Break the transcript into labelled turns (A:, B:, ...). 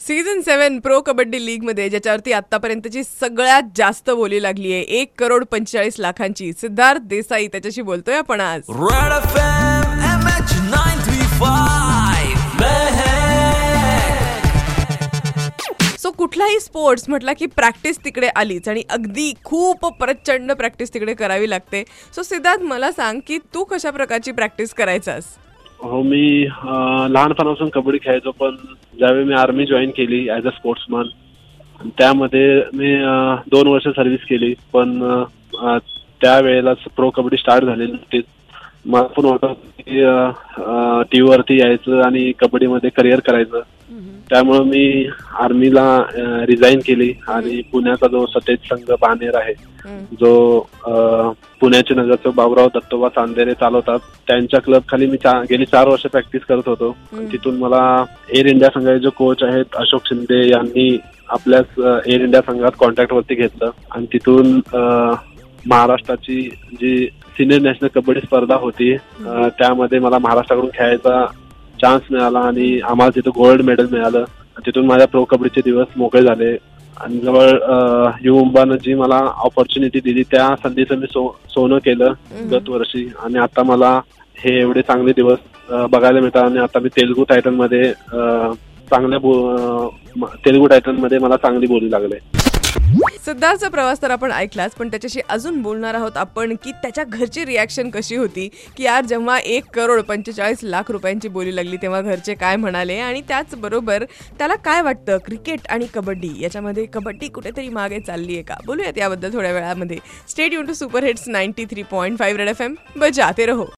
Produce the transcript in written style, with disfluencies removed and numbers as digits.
A: Season 7 pro kabaddi league मध्ये ज्याच्यावरती आतापर्यंतची सगळ्यात जास्त बोली लागली आहे 1,45,00,000 सिद्धार्थ देसाई त्याच्याशी बोलतोय आपण आज.
B: Red FM MH95
A: सो कुठलाही स्पोर्ट्स म्हटला की प्रॅक्टिस तिकडे आलीच आणि अगदी खूप प्रचंड प्रॅक्टिस तिकडे करावी लागते. सो सिद्धार्थ मला सांग की तू कशा प्रकारची प्रॅक्टिस करायचास?
C: हो, मी लहानपणापासून कबड्डी खेळायचो, पण ज्यावेळी मी आर्मी जॉईन केली ॲज अ स्पोर्ट्समन, त्यामध्ये मी 2 वर्ष सर्व्हिस केली. पण त्यावेळेलाच प्रो कबड्डी स्टार्ट झालेली नव्हती. मला पण वाटत की टी व्हीवरती यायचं आणि कबड्डीमध्ये करिअर करायचं. त्यामुळे मी आर्मीला रिझाईन केली आणि पुण्याचा जो सतेज संघ बानेर आहे, जो पुण्याचे नगरसेवक बाबुराव दत्तोबा चांदेरे चालवतात, त्यांच्या क्लब खाली मी गेली 4 वर्ष प्रॅक्टिस करत होतो. तिथून मला एअर इंडिया संघाचे जो कोच आहेत अशोक शिंदे यांनी आपल्याच एअर इंडिया संघात कॉन्ट्रॅक्ट वरती घेतलं आणि तिथून महाराष्ट्राची जी सिनियर नॅशनल कबड्डी स्पर्धा होती त्यामध्ये मला महाराष्ट्राकडून खेळायचा चान्स मिळाला आणि आम्हाला तिथं गोल्ड मेडल मिळालं. तिथून माझ्या प्रो कबड्डीचे दिवस मोकळे झाले आणि जवळ युवंबानं जी मला ऑपॉर्च्युनिटी दिली त्या संधीचं मी सोनं केलं गत वर्षी आणि आता मला हे एवढे चांगले दिवस बघायला मिळतात आणि आता मी तेलुगू टायटनमध्ये मला चांगली बोली लागले.
A: सिद्धार्थचा प्रवास तर आपण ऐकलाच, पण त्याच्याशी अजून बोलणार आहोत आपण की त्याच्या घरची रिॲक्शन कशी होती की यार जेव्हा 1,45,00,000 बोली लागली तेव्हा घरचे काय म्हणाले आणि त्याचबरोबर त्याला काय वाटतं क्रिकेट आणि कबड्डी याच्यामध्ये कबड्डी कुठेतरी मागे चालली आहे का. बोलूयात याबद्दल थोड्या वेळामध्ये. Stay tune to super hits 93.5 red FM बजाते रहो.